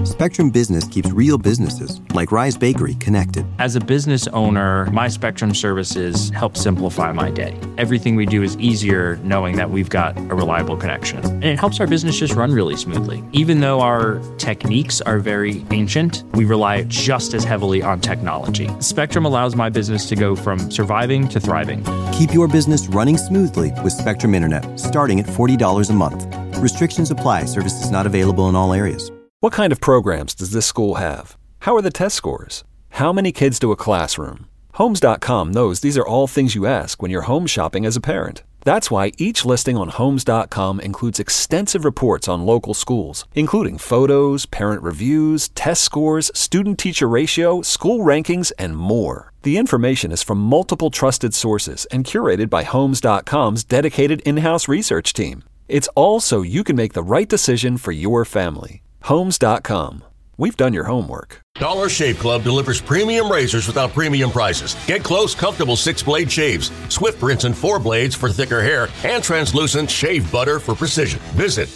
Spectrum Business keeps real businesses, like Rise Bakery, connected. As a business owner, my Spectrum services help simplify my day. Everything we do is easier knowing that we've got a reliable connection. And it helps our business just run really smoothly. Even though our techniques are very ancient, we rely just as heavily on technology. Spectrum allows my business to go from surviving to thriving. Keep your business running smoothly with Spectrum Internet, starting at $40 a month. Restrictions apply. Services not available in all areas. What kind of programs does this school have? How are the test scores? How many kids do a classroom? Homes.com knows these are all things you ask when you're home shopping as a parent. That's why each listing on Homes.com includes extensive reports on local schools, including photos, parent reviews, test scores, student-teacher ratio, school rankings, and more. The information is from multiple trusted sources and curated by Homes.com's dedicated in-house research team. It's all so you can make the right decision for your family. Homes.com. We've done your homework. Dollar Shave Club delivers premium razors without premium prices. Get close, comfortable 6-blade shaves, swift rinse and 4 blades for thicker hair, and translucent shave butter for precision. Visit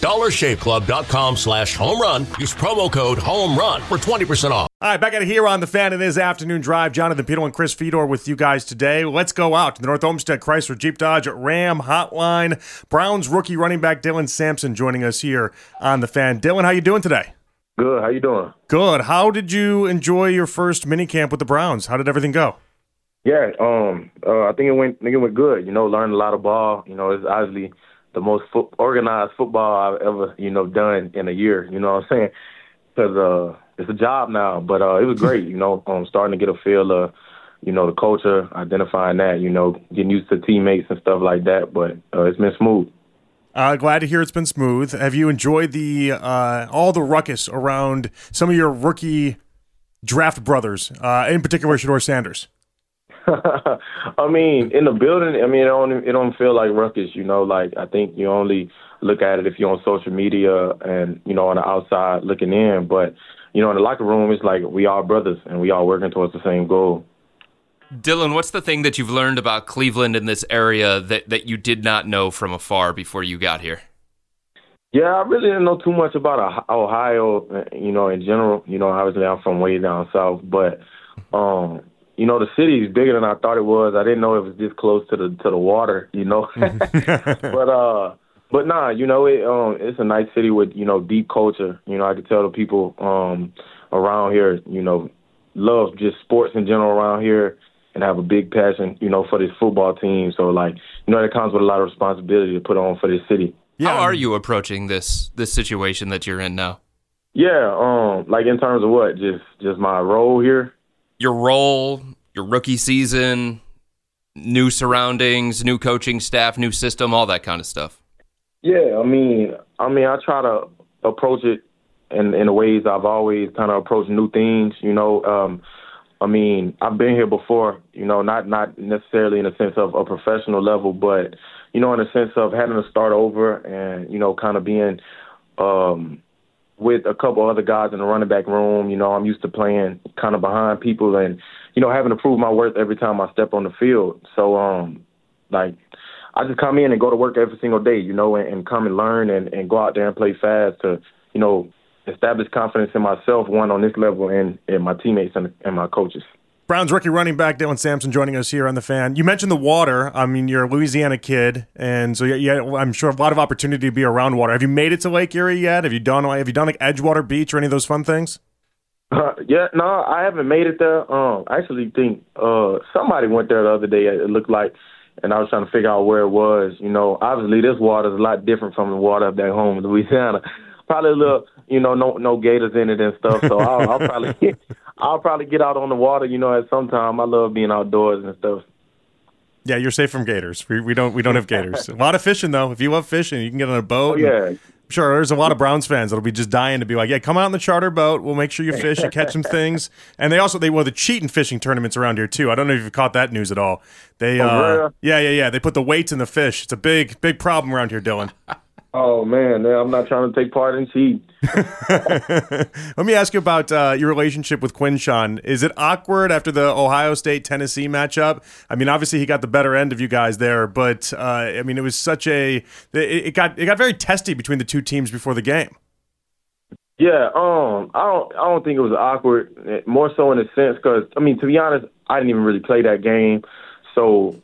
dollarshaveclub.com/homerun. Use promo code HOMERUN for 20% off. All right, back out of here on the Fan. It is Afternoon Drive. Jonathan Peterman and Chris Fedor with you guys today. Let's go out to the North Olmsted Chrysler Jeep Dodge Ram Hotline. Browns rookie running back Dylan Sampson joining us here on the Fan. Dylan, how you doing today? Good. How you doing? Good. How did you enjoy your first mini camp with the Browns? How did everything go? Yeah, I think it went good. Learned a lot of ball. It's obviously the most organized football I've ever, done in a year. You know what I'm saying? Because it's a job now, but it was great. Starting to get a feel of, the culture, identifying that, getting used to teammates and stuff like that. But it's been smooth. Glad to hear it's been smooth. Have you enjoyed the all the ruckus around some of your rookie draft brothers, in particular Shedeur Sanders? I mean, in the building, it don't feel like ruckus. I think you only look at it if you're on social media and on the outside looking in. But in the locker room, it's like we all brothers and we all working towards the same goal. Dylan, what's the thing that you've learned about Cleveland in this area that you did not know from afar before you got here? Yeah, I really didn't know too much about Ohio, in general. Obviously I'm from way down south, but, the city is bigger than I thought it was. I didn't know it was this close to the water, But nah, it's a nice city with, deep culture. I could tell the people around here, love just sports in general around here and have a big passion, for this football team. So, it comes with a lot of responsibility to put on for this city. Yeah. How are you approaching this situation that you're in now? Yeah, in terms of what? Just my role here? Your role, your rookie season, new surroundings, new coaching staff, new system, all that kind of stuff. Yeah, I try to approach it in the ways I've always kind of approached new things, I've been here before, not necessarily in the sense of a professional level, but, in the sense of having to start over and, kind of being with a couple other guys in the running back room. I'm used to playing kind of behind people and, having to prove my worth every time I step on the field. So, I just come in and go to work every single day, and come and learn and go out there and play fast to, establish confidence in myself, one, on this level, and my teammates and my coaches. Browns rookie running back Dylan Sampson joining us here on The Fan. You mentioned the water. You're a Louisiana kid, and so I'm sure a lot of opportunity to be around water. Have you made it to Lake Erie yet? Have you done like Edgewater Beach or any of those fun things? No, I haven't made it there. I actually think somebody went there the other day, it looked like, and I was trying to figure out where it was. Obviously this water is a lot different from the water up back home in Louisiana. Probably a little, no gators in it and stuff. So I'll probably get out on the water, at some time. I love being outdoors and stuff. Yeah, you're safe from gators. We don't have gators. A lot of fishing though. If you love fishing, you can get on a boat. Oh, yeah. Sure, there's a lot of Browns fans that'll be just dying to be like, yeah, come out on the charter boat. We'll make sure you fish and catch some things. And they cheat in fishing tournaments around here too. I don't know if you've caught that news at all. They yeah. They put the weights in the fish. It's a big problem around here, Dylan. Oh, man, I'm not trying to take part in cheat. Let me ask you about your relationship with Quinshon. Is it awkward after the Ohio State-Tennessee matchup? Obviously he got the better end of you guys there, but it was such it got very testy between the two teams before the game. Yeah, I don't think it was awkward. More so in a sense, because I mean, to be honest, I didn't even really play that game, so.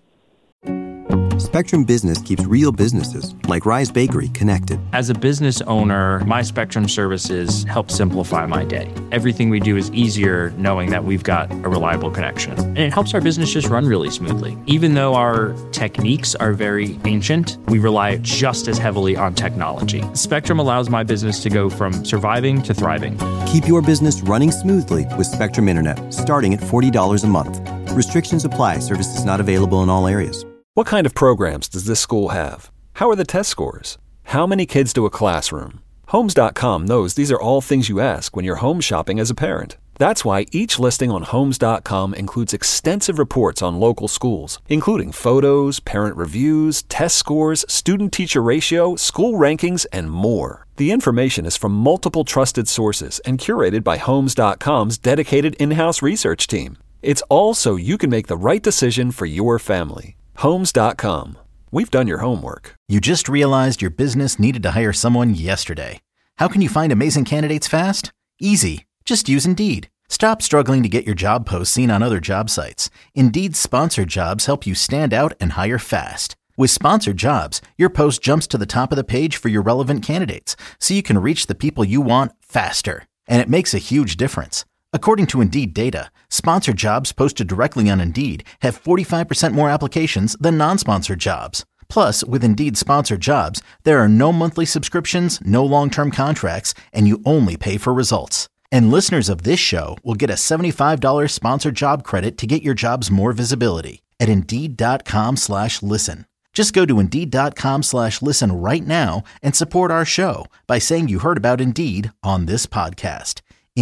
Spectrum Business keeps real businesses, like Rise Bakery, connected. As a business owner, my Spectrum services help simplify my day. Everything we do is easier knowing that we've got a reliable connection. And it helps our business just run really smoothly. Even though our techniques are very ancient, we rely just as heavily on technology. Spectrum allows my business to go from surviving to thriving. Keep your business running smoothly with Spectrum Internet, starting at $40 a month. Restrictions apply. Services not available in all areas. What kind of programs does this school have? How are the test scores? How many kids do a classroom? Homes.com knows these are all things you ask when you're home shopping as a parent. That's why each listing on Homes.com includes extensive reports on local schools, including photos, parent reviews, test scores, student-teacher ratio, school rankings, and more. The information is from multiple trusted sources and curated by Homes.com's dedicated in-house research team. It's all so you can make the right decision for your family. Homes.com. We've done your homework. You just realized your business needed to hire someone yesterday. How can you find amazing candidates fast? Easy. Just use Indeed. Stop struggling to get your job posts seen on other job sites. Indeed's sponsored jobs help you stand out and hire fast. With sponsored jobs, your post jumps to the top of the page for your relevant candidates, so you can reach the people you want faster. And it makes a huge difference. According to Indeed data, sponsored jobs posted directly on Indeed have 45% more applications than non-sponsored jobs. Plus, with Indeed sponsored jobs, there are no monthly subscriptions, no long-term contracts, and you only pay for results. And listeners of this show will get a $75 sponsored job credit to get your jobs more visibility at Indeed.com/listen. Just go to Indeed.com/listen right now and support our show by saying you heard about Indeed on this podcast.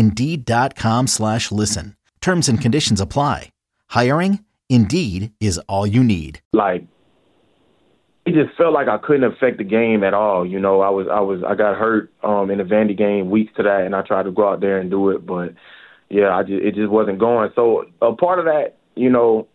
Indeed.com/listen. Terms and conditions apply. Hiring? Indeed is all you need. Like, it just felt like I couldn't affect the game at all. You know, I got hurt in the Vandy game weeks to that, and I tried to go out there and do it, but yeah, it just wasn't going. So a part of that, you know,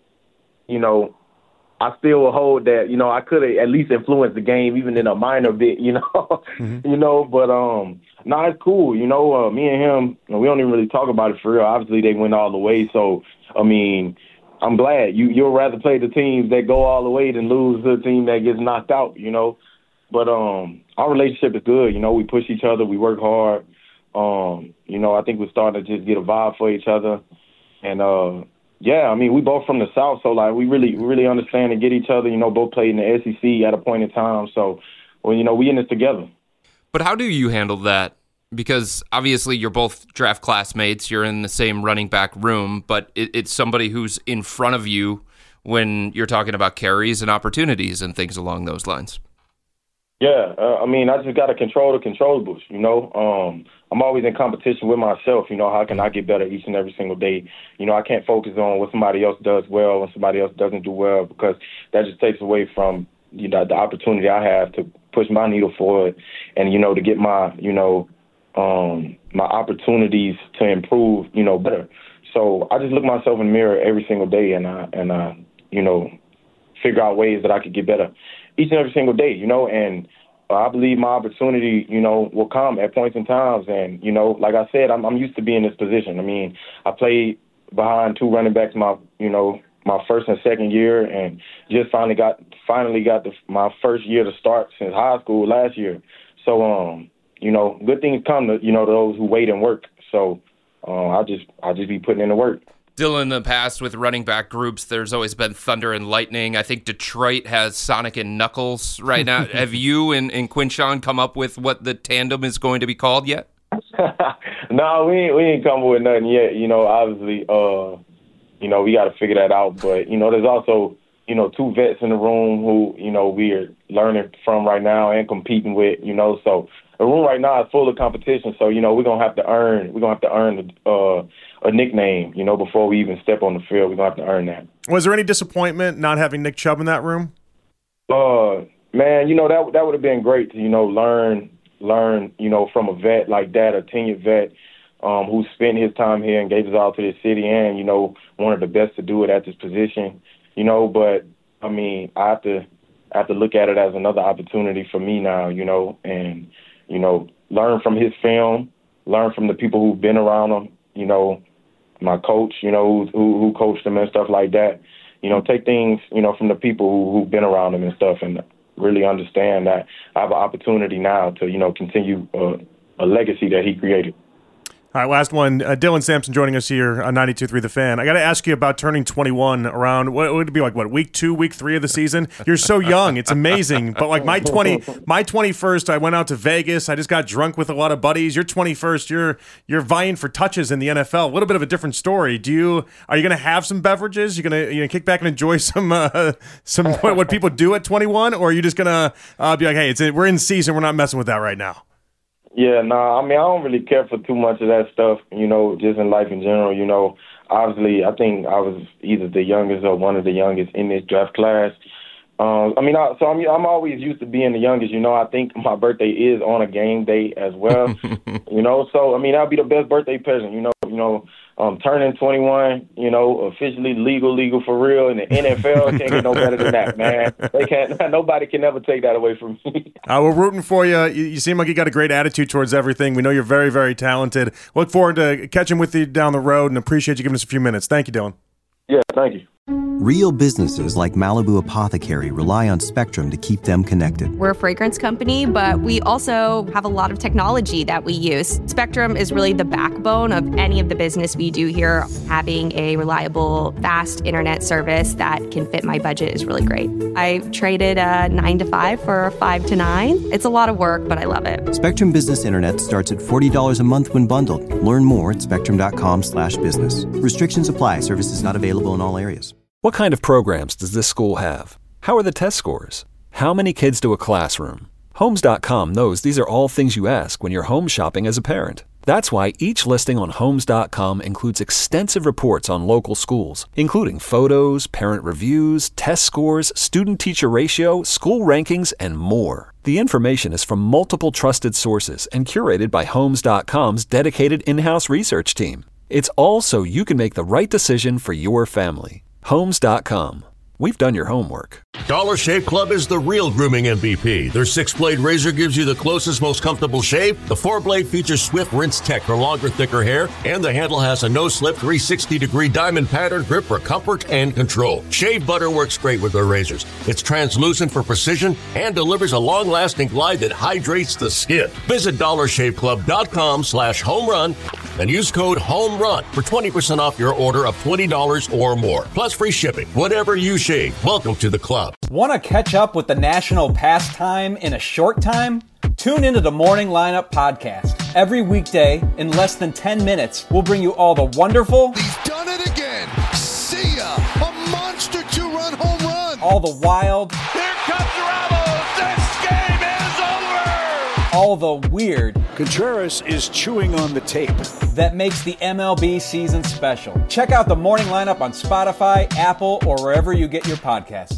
I still will hold that, you know, I could have at least influenced the game even in a minor bit, you know, you know, but no, it's cool. You know, me and him, we don't even really talk about it for real. Obviously, they went all the way. So, I mean, I'm glad. You'll rather play the teams that go all the way than lose to the team that gets knocked out, you know. But our relationship is good. You know, we push each other. We work hard. You know, I think we're starting to just get a vibe for each other. And, yeah, I mean, we both from the South, so, like, we really understand and get each other. You know, both played in the SEC at a point in time. So, well, you know, we in this together. But how do you handle that? Because obviously you're both draft classmates. You're in the same running back room, but it's somebody who's in front of you when you're talking about carries and opportunities and things along those lines. Yeah, I mean, I just got to control the controllables, you know. I'm always in competition with myself, you know, how can I get better each and every single day? You know, I can't focus on what somebody else does well and somebody else doesn't do well, because that just takes away from, you know, the opportunity I have to push my needle forward and, you know, to get my, you know, my opportunities to improve, you know, better. So I just look myself in the mirror every single day and I, you know, figure out ways that I could get better each and every single day, you know, and I believe my opportunity, you know, will come at points in times. And, you know, like I said, I'm used to being in this position. I mean, I played behind two running backs my first and second year, and just finally got my first year to start since high school last year. So, you know, good things come to, you know, those who wait and work. So I'll just be putting in the work. Still in the past with running back groups, there's always been Thunder and Lightning. I think Detroit has Sonic and Knuckles right now. Have you and Quinshawn come up with what the tandem is going to be called yet? No, we ain't come with nothing yet. You know, obviously, you know, we got to figure that out. But, you know, there's also, you know, two vets in the room who, you know, we are learning from right now and competing with, you know. So the room right now is full of competition. So, you know, we're going to have to earn a nickname, you know, before we even step on the field. We're going to have to earn that. Was there any disappointment not having Nick Chubb in that room? Man, you know, that would have been great to, you know, learn, you know, from a vet like that, a tenured vet who spent his time here and gave his all to this city and, you know, one of the best to do it at this position, you know. But, I mean, I have to look at it as another opportunity for me now, you know, and, you know, learn from his film, learn from the people who've been around him, you know, my coach, you know, who coached him and stuff like that. You know, take things, you know, from the people who've been around him and stuff, and really understand that I have an opportunity now to, you know, continue a legacy that he created. All right, last one. Dylan Sampson joining us here on 92.3 The Fan. I got to ask you about turning 21 around, what would it be like, week 2, week 3 of the season? You're so young. It's amazing. But like my 21st, I went out to Vegas. I just got drunk with a lot of buddies. Your 21st, you're vying for touches in the NFL. A little bit of a different story. Are you going to have some beverages? You're going to kick back and enjoy some what people do at 21? Or are you just going to be like, hey, we're in season. We're not messing with that right now? Yeah, I mean, I don't really care for too much of that stuff, you know, just in life in general. You know, obviously, I think I was either the youngest or one of the youngest in this draft class. I'm always used to being the youngest. You know, I think my birthday is on a game day as well. You know, so I mean, that'll be the best birthday present. You know, turning 21. You know, officially legal for real. And the NFL can't get no better than that, man. They can't. Nobody can ever take that away from me. We're rooting for you. You seem like you got a great attitude towards everything. We know you're very, very talented. Look forward to catching with you down the road, and appreciate you giving us a few minutes. Thank you, Dylan. Yeah, thank you. Real businesses like Malibu Apothecary rely on Spectrum to keep them connected. We're a fragrance company, but we also have a lot of technology that we use. Spectrum is really the backbone of any of the business we do here. Having a reliable, fast internet service that can fit my budget is really great. I traded a 9 to 5 for a 5 to 9. It's a lot of work, but I love it. Spectrum Business Internet starts at $40 a month when bundled. Learn more at spectrum.com/business. Restrictions apply. Services not available in all areas. What kind of programs does this school have? How are the test scores? How many kids do a classroom? Homes.com knows these are all things you ask when you're home shopping as a parent. That's why each listing on Homes.com includes extensive reports on local schools, including photos, parent reviews, test scores, student-teacher ratio, school rankings, and more. The information is from multiple trusted sources and curated by Homes.com's dedicated in-house research team. It's all so you can make the right decision for your family. Homes.com. We've done your homework. Dollar Shave Club is the real grooming MVP. Their 6-blade razor gives you the closest, most comfortable shave. The 4-blade features swift rinse tech for longer, thicker hair, and the handle has a no-slip 360-degree diamond pattern grip for comfort and control. Shave butter works great with their razors. It's translucent for precision and delivers a long-lasting glide that hydrates the skin. Visit DollarShaveClub.com/homerun and use code HOMERUN for 20% off your order of $20 or more, plus free shipping. Whatever you shave, welcome to the club. Want to catch up with the national pastime in a short time? Tune into the Morning Lineup podcast. Every weekday, in less than 10 minutes, we'll bring you all the wonderful... He's done it again! See ya! A monster 2-run home run! All the wild... Here comes Ramos! This game is over! All the weird... Contreras is chewing on the tape. That makes the MLB season special. Check out the Morning Lineup on Spotify, Apple, or wherever you get your podcasts.